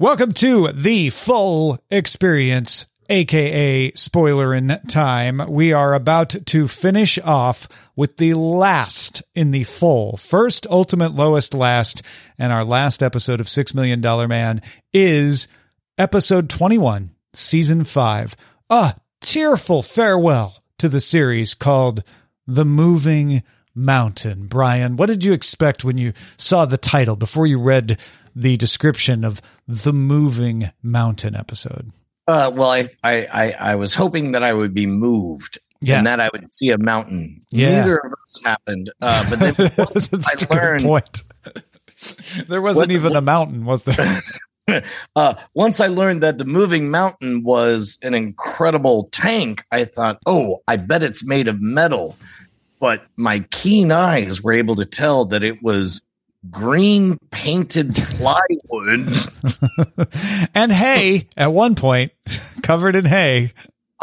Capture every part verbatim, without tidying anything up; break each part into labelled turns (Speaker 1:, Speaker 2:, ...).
Speaker 1: Welcome to the full experience, aka spoiler in time. We are about to finish off with the last in the full, first, ultimate, lowest, last, and our last episode of Six Million Dollar Man is episode twenty-one, season five. A tearful farewell to the series called The Moving Mountain. Brian, what did you expect when you saw the title before you read the description of The Moving Mountain episode?
Speaker 2: Uh, well, I, I, I, I was hoping that I would be moved yeah. and that I would see a mountain.
Speaker 1: Yeah.
Speaker 2: Neither of those happened. Uh, but then
Speaker 1: That's I learned. Point. There wasn't what, even what, a mountain, was there?
Speaker 2: uh, once I learned that the moving mountain was an incredible tank, I thought, oh, I bet it's made of metal. But my keen eyes were able to tell that it was green painted plywood
Speaker 1: and hay at one point, covered in hay.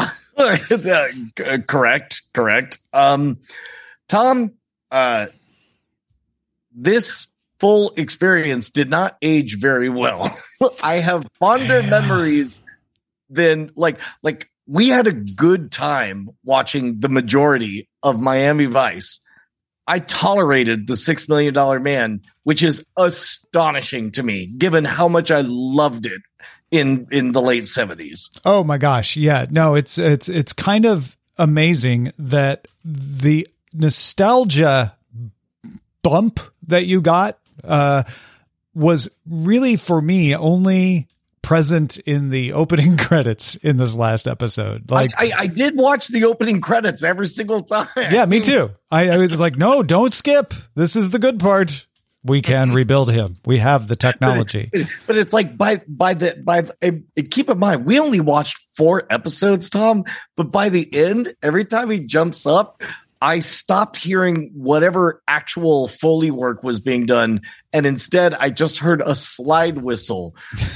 Speaker 2: correct, correct. Um, Tom, uh, this full experience did not age very well. I have fonder yeah. memories than like like we had a good time watching the majority of Miami Vice. I tolerated the Six Million Dollar Man, which is astonishing to me, given how much I loved it in in the late seventies.
Speaker 1: Oh my gosh, yeah, no, it's it's it's kind of amazing that the nostalgia bump that you got uh, was really for me only present in the opening credits in this last episode. Like
Speaker 2: I, I, I did watch the opening credits every single time.
Speaker 1: Yeah, me too. I, I was like, no, don't skip. This is the good part. We can rebuild him. We have the technology.
Speaker 2: But, it, but it's like by by the by. The, keep in mind, we only watched four episodes, Tom. But by the end, every time he jumps up, I stopped hearing whatever actual Foley work was being done, and instead I just heard a slide whistle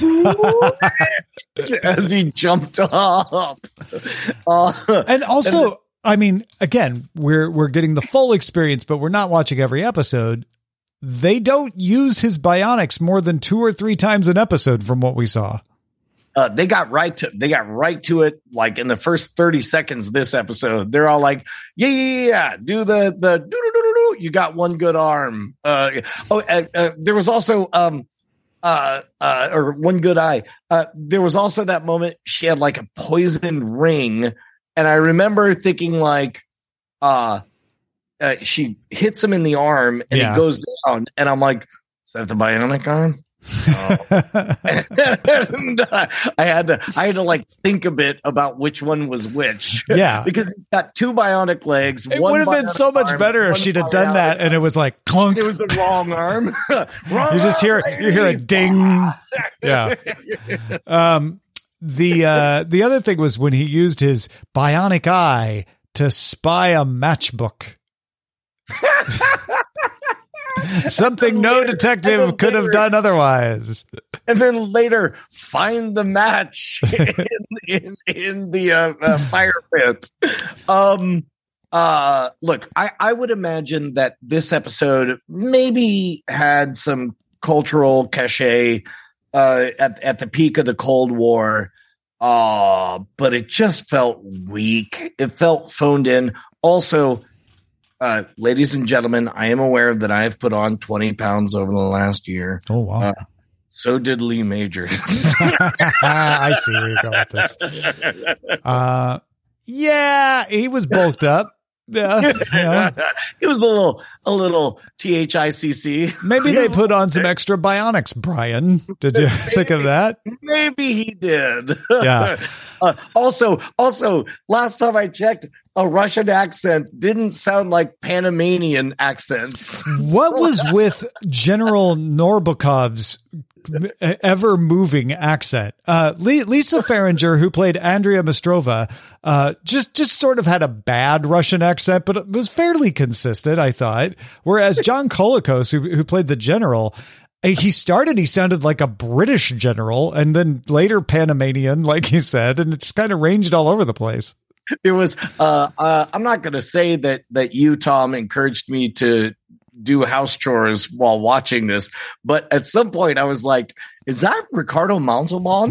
Speaker 2: as he jumped up.
Speaker 1: Uh, and also, and, I mean, again, we're we're getting the full experience, but we're not watching every episode. They don't use his bionics more than two or three times an episode, from what we saw.
Speaker 2: Uh, they got right to they got right to it. Like in the first thirty seconds of this episode, they're all like, "Yeah, yeah, yeah, do the the do do do do. You got one good arm." Uh, oh, uh, uh, there was also um, uh, uh, or one good eye. Uh, there was also that moment she had like a poison ring, and I remember thinking like, uh, uh she hits him in the arm, and yeah. it goes down, and I'm like, "Is that the bionic arm?" Oh. and, uh, I had to, I had to like think a bit about which one was which.
Speaker 1: Yeah,
Speaker 2: because he's got two bionic legs.
Speaker 1: It would have been so much arm, better if she'd have done that, and it was like clunk.
Speaker 2: It was the wrong arm. wrong
Speaker 1: you just hear,
Speaker 2: arm,
Speaker 1: you hear a ding. Yeah. Um. The uh, the other thing was when he used his bionic eye to spy a matchbook. Something no detective could have done otherwise.
Speaker 2: And then later find the match in, in, in the uh, uh, fire pit. Um, uh, look, I, I would imagine that this episode maybe had some cultural cachet uh, at, at the peak of the Cold War. Uh, but it just felt weak. It felt phoned in. Also, Uh, ladies and gentlemen, I am aware that I have put on twenty pounds over the last year.
Speaker 1: Oh, wow. Uh,
Speaker 2: so did Lee Majors.
Speaker 1: I see where you're going with this. Uh, yeah, he was bulked up. Yeah, yeah.
Speaker 2: It was a little, a little T H I C C.
Speaker 1: Maybe they put on some extra bionics, Brian. Did you maybe, think of that?
Speaker 2: Maybe he did.
Speaker 1: Yeah.
Speaker 2: Uh, also, also, last time I checked, a Russian accent didn't sound like Panamanian accents.
Speaker 1: What was with General Norbukov's ever moving accent? Uh, Lisa Farringer, who played Andrea Mostrova, uh, just, just sort of had a bad Russian accent, but it was fairly consistent, I thought. Whereas John Colicos, who, who played the general, he started, he sounded like a British general, and then later Panamanian, like he said, and it just kind of ranged all over the place.
Speaker 2: It was, uh, uh, I'm not going to say that, that you, Tom, encouraged me to do house chores while watching this, but at some point I was like, is that Ricardo Montalban?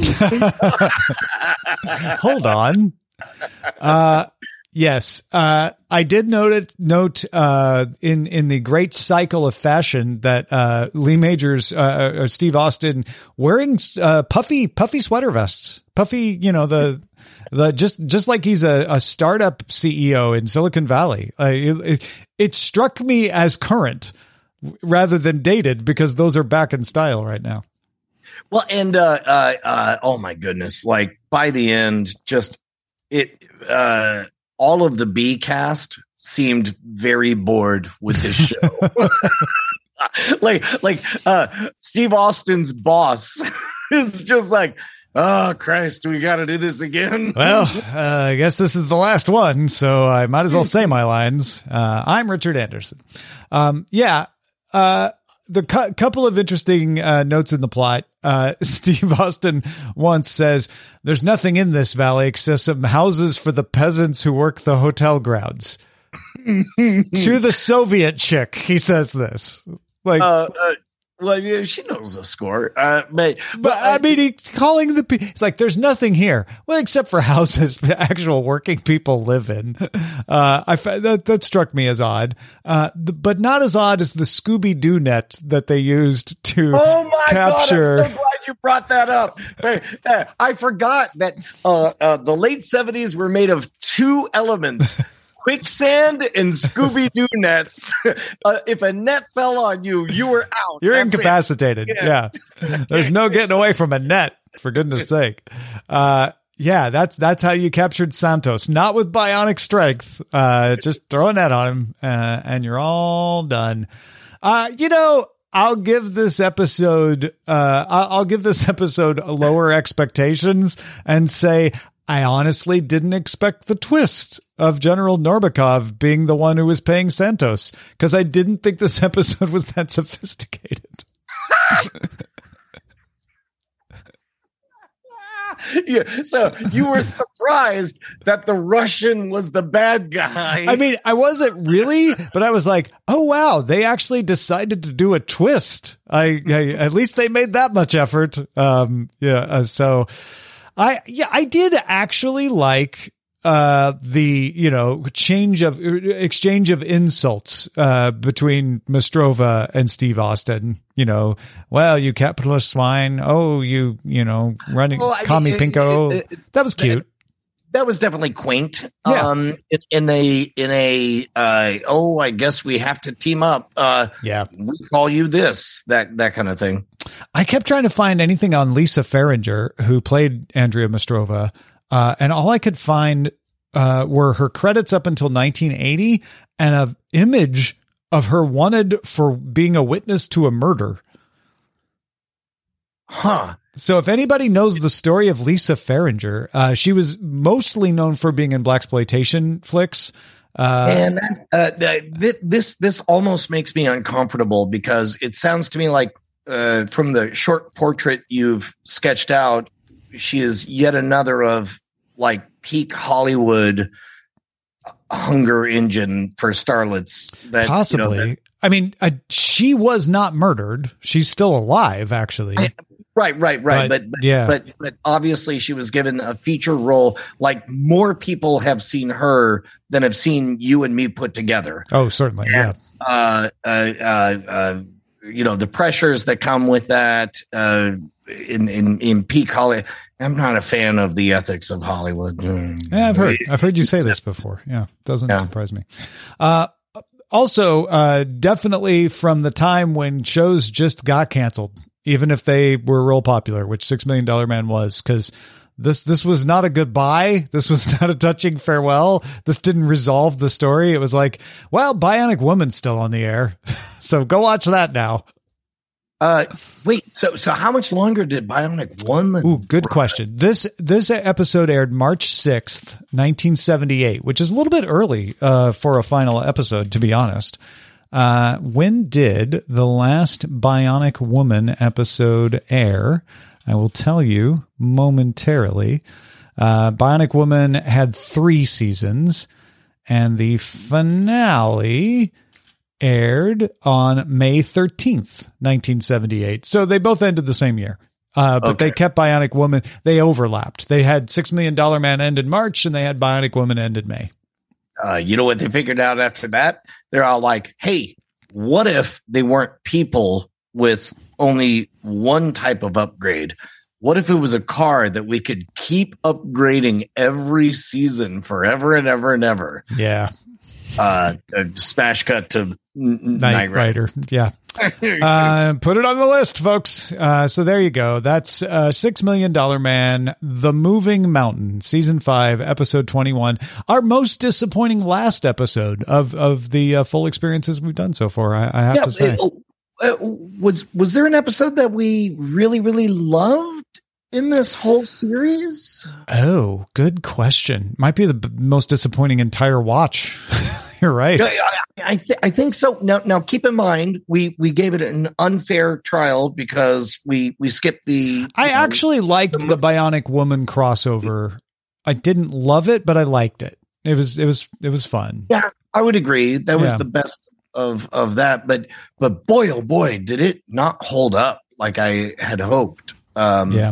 Speaker 1: Hold on. Uh, yes. Uh, I did note it, note, uh, in, in the great cycle of fashion that, uh, Lee Majors, uh, or Steve Austin wearing, uh, puffy, puffy sweater vests, puffy, you know, the, the, just, just like he's a, a startup C E O in Silicon Valley. Uh, it, it, it struck me as current rather than dated because those are back in style right now.
Speaker 2: Well, and, uh, uh, uh, oh my goodness, like by the end, just it, uh, all of the B cast seemed very bored with this show. like, like, uh, Steve Austin's boss is just like, oh Christ, we got to do this again.
Speaker 1: Well, uh, I guess this is the last one, so I might as well say my lines. Uh, I'm Richard Anderson. Um, yeah. Uh, the cu- couple of interesting uh, notes in the plot. Uh, Steve Austin once says, "There's nothing in this valley except some houses for the peasants who work the hotel grounds." To the Soviet chick, he says this. Like,
Speaker 2: uh, uh, well, yeah, she knows the score. Uh, but,
Speaker 1: but,
Speaker 2: but
Speaker 1: I mean, he's calling the. It's like there's nothing here, well, except for houses actual working people live in. Uh, I that that struck me as odd, uh, the, but not as odd as the Scooby Doo net that they used to
Speaker 2: oh my
Speaker 1: capture.
Speaker 2: God, I'm so glad you brought that up. Uh, I forgot that uh, uh, the late seventies were made of two elements. Quicksand and Scooby-Doo nets. Uh, if a net fell on you, you were out.
Speaker 1: You're
Speaker 2: That's
Speaker 1: incapacitated. Yeah. yeah. There's no getting away from a net, for goodness sake. Uh, yeah, that's that's how you captured Santos. Not with bionic strength. Uh, just throw a net on him, uh, and you're all done. Uh, you know, I'll give this episode, uh, I'll, I'll give this episode lower expectations and say, I honestly didn't expect the twist of General Norbakov being the one who was paying Santos, because I didn't think this episode was that sophisticated.
Speaker 2: Yeah, so you were surprised that the Russian was the bad guy.
Speaker 1: I mean, I wasn't really, but I was like, oh, wow, they actually decided to do a twist. I, I at least they made that much effort. Um, yeah, uh, so... I, yeah, I did actually like, uh, the, you know, change of exchange of insults, uh, between Mastrova and Steve Austin, you know, well, you capitalist swine. Oh, you, you know, running,
Speaker 2: well,
Speaker 1: call me Pinko.
Speaker 2: It, it,
Speaker 1: that was cute.
Speaker 2: That was definitely quaint.
Speaker 1: Yeah.
Speaker 2: Um, in, in a, in a, uh, oh, I guess we have to team up. Uh,
Speaker 1: yeah.
Speaker 2: We call you this, that, that kind of thing.
Speaker 1: I kept trying to find anything on Lisa Farringer, who played Andrea Mastrova, uh, and all I could find uh, were her credits up until nineteen eighty and an image of her wanted for being a witness to a murder.
Speaker 2: Huh.
Speaker 1: So if anybody knows the story of Lisa Farringer, uh, she was mostly known for being in blaxploitation flicks. Uh,
Speaker 2: and uh, th- this this almost makes me uncomfortable because it sounds to me like uh, from the short portrait you've sketched out, she is yet another of like peak Hollywood hunger engine for starlets. That,
Speaker 1: possibly.
Speaker 2: You know, that,
Speaker 1: I mean, uh, she was not murdered. She's still alive, actually.
Speaker 2: I, Right, right, right.
Speaker 1: But,
Speaker 2: but, but
Speaker 1: yeah,
Speaker 2: but but obviously she was given a feature role. Like more people have seen her than have seen you and me put together.
Speaker 1: Oh, certainly,
Speaker 2: and,
Speaker 1: yeah.
Speaker 2: Uh, uh, uh, uh, you know the pressures that come with that. Uh, in in in peak Hollywood, I'm not a fan of the ethics of Hollywood.
Speaker 1: Yeah, I've heard. I've heard you say this before. Yeah, doesn't
Speaker 2: yeah.
Speaker 1: surprise me. Uh, also, uh, definitely from the time when shows just got canceled. Even if they were real popular, which Six Million Dollar Man was, because this this was not a goodbye. This was not a touching farewell. This didn't resolve the story. It was like, well, Bionic Woman's still on the air, so go watch that now.
Speaker 2: Uh, wait. So so how much longer did Bionic Woman?
Speaker 1: Ooh, good question. This this episode aired March sixth, nineteen seventy-eight, which is a little bit early uh, for a final episode, to be honest. Uh, when did the last Bionic Woman episode air? I will tell you momentarily. Uh, Bionic Woman had three seasons, and the finale aired on May thirteenth, nineteen seventy-eight. So they both ended the same year. Uh, but
Speaker 2: Okay.
Speaker 1: they kept Bionic Woman. They overlapped. They had Six Million Dollar Man end in March, and they had Bionic Woman end in May.
Speaker 2: Uh, you know what they figured out after that? They're all like, hey, what if they weren't people with only one type of upgrade? What if it was a car that we could keep upgrading every season forever and ever and ever?
Speaker 1: Yeah.
Speaker 2: Uh, a smash cut to N-
Speaker 1: Knight,
Speaker 2: Knight Rider.
Speaker 1: Rider. Yeah. Uh, put it on the list, folks. Uh, so there you go. That's uh, Six Million Dollar Man, The Moving Mountain, season five, episode twenty-one. Our most disappointing last episode of of the uh, full experiences we've done so far. I, I have
Speaker 2: Yeah,
Speaker 1: to say,
Speaker 2: uh, uh, was was there an episode that we really really loved in this whole series?
Speaker 1: oh, good question. Might be the b- most disappointing entire watch. You're right.
Speaker 2: I, I, th- I think so. Now, now keep in mind, we we gave it an unfair trial because we we skipped the.
Speaker 1: I actually liked the Bionic Woman crossover. I didn't love it, but I liked it. It was it was it was fun.
Speaker 2: Yeah, I would agree. That was
Speaker 1: Yeah.
Speaker 2: the best of of that. But but boy, oh boy, did it not hold up like I had hoped. Um,
Speaker 1: Yeah.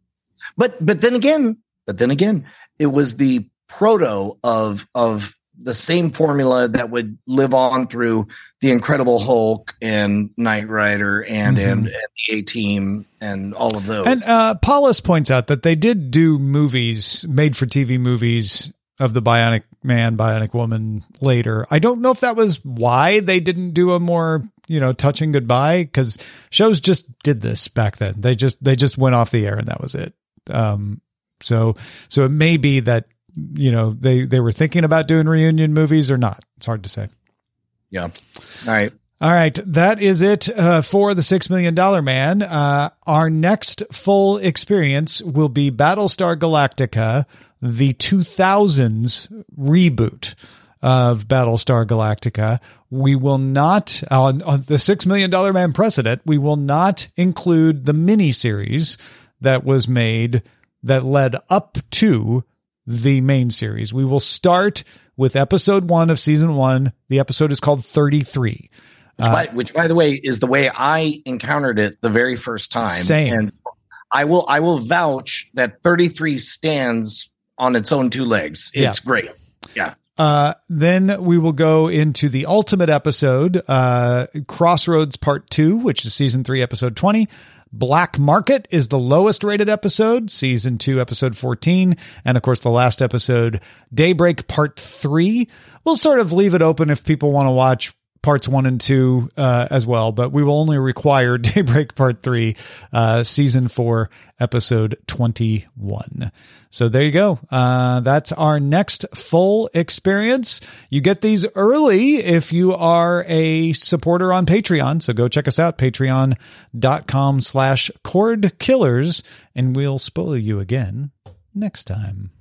Speaker 2: But but then again, but then again, it was the proto of of the same formula that would live on through the Incredible Hulk and Knight Rider and
Speaker 1: Mhm.
Speaker 2: and, and the A-Team and all of those.
Speaker 1: And uh, Paulus points out that they did do movies, made for T V movies of the Bionic Man, Bionic Woman later. I don't know if that was why they didn't do a more, you know, touching goodbye, because shows just did this back then. They just they just went off the air and that was it. Um, so so it may be that, you know, they they were thinking about doing reunion movies or not. It's hard to say.
Speaker 2: Yeah. All right.
Speaker 1: All right, that is it uh, for the Six Million Dollar Man. Uh, our next full experience will be Battlestar Galactica, the two thousands reboot of Battlestar Galactica. We will not, on, on the Six Million Dollar Man precedent, we will not include the miniseries that was made that led up to the main series. We will start with episode one of season one. The episode is called thirty-three.
Speaker 2: Which, by, which, by the way, is the way I encountered it the very first time.
Speaker 1: Same.
Speaker 2: And I will, I will vouch that thirty-three stands on its own two legs. It's
Speaker 1: Yeah.
Speaker 2: great. Yeah.
Speaker 1: Uh, then we will go into the ultimate episode, uh, Crossroads Part Two, which is season three, episode twenty. Black Market is the lowest rated episode, season two, episode fourteen. And of course, the last episode, Daybreak Part Three. We'll sort of leave it open if people want to watch parts one and two uh, as well, but we will only require Daybreak Part Three, uh, season four, episode twenty-one. So there you go. Uh, that's our next full experience. You get these early if you are a supporter on Patreon. So go check us out, patreon.com slash cord killers, and we'll spoil you again next time.